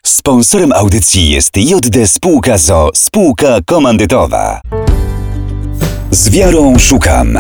Sponsorem audycji jest JD Spółka ZOO, spółka komandytowa. Z wiarą szukam.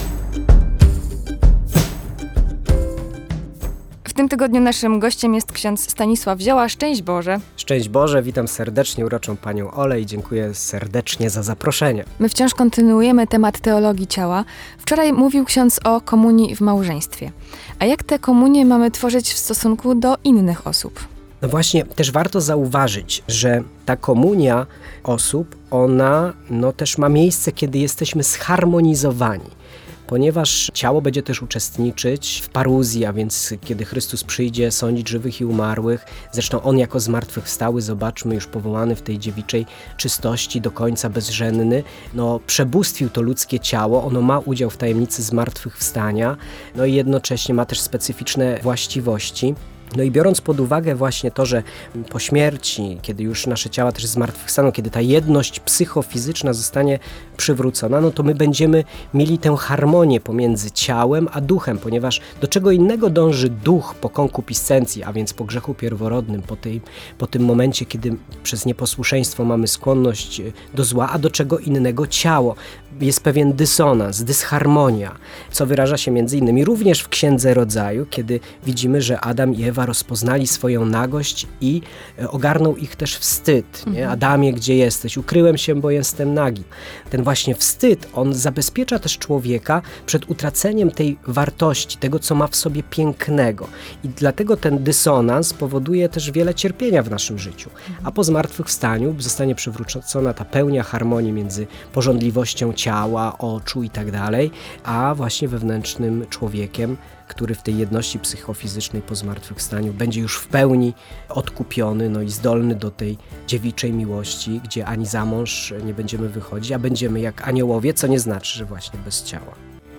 W tym tygodniu naszym gościem jest ksiądz Stanisław Zioła. Szczęść Boże. Szczęść Boże, witam serdecznie uroczą Panią Olę i dziękuję serdecznie za zaproszenie. My wciąż kontynuujemy temat teologii ciała. Wczoraj mówił ksiądz o komunii w małżeństwie. A jak tę komunię mamy tworzyć w stosunku do innych osób? No właśnie, też warto zauważyć, że ta komunia osób, ona też ma miejsce, kiedy jesteśmy zharmonizowani. Ponieważ ciało będzie też uczestniczyć w paruzji, a więc kiedy Chrystus przyjdzie sądzić żywych i umarłych, zresztą On jako zmartwychwstały, zobaczmy, już powołany w tej dziewiczej czystości, do końca bezżenny, przebóstwił to ludzkie ciało, ono ma udział w tajemnicy zmartwychwstania, i jednocześnie ma też specyficzne właściwości. I biorąc pod uwagę właśnie to, że po śmierci, kiedy już nasze ciała też zmartwychwstaną, kiedy ta jedność psychofizyczna zostanie przywrócona, to my będziemy mieli tę harmonię pomiędzy ciałem a duchem, ponieważ do czego innego dąży duch po konkupiscencji, a więc po grzechu pierworodnym, po tym momencie, kiedy przez nieposłuszeństwo mamy skłonność do zła, a do czego innego ciało. Jest pewien dysonans, dysharmonia, co wyraża się między innymi również w Księdze Rodzaju, kiedy widzimy, że Adam i Ewa rozpoznali swoją nagość i ogarnął ich też wstyd. Nie? Adamie, gdzie jesteś? Ukryłem się, bo jestem nagi. Ten właśnie wstyd, on zabezpiecza też człowieka przed utraceniem tej wartości, tego, co ma w sobie pięknego. I dlatego ten dysonans powoduje też wiele cierpienia w naszym życiu. A po zmartwychwstaniu zostanie przywrócona ta pełnia harmonii między pożądliwością ciała, oczu i tak dalej, a właśnie wewnętrznym człowiekiem, który w tej jedności psychofizycznej po zmartwychwstaniu będzie już w pełni odkupiony, i zdolny do tej dziewiczej miłości, gdzie ani za mąż nie będziemy wychodzić, a będziemy jak aniołowie, co nie znaczy, że właśnie bez ciała.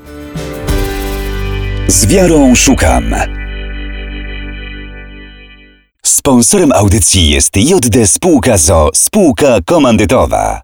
Z wiarą szukam. Sponsorem audycji jest JD Spółka ZOO, spółka komandytowa.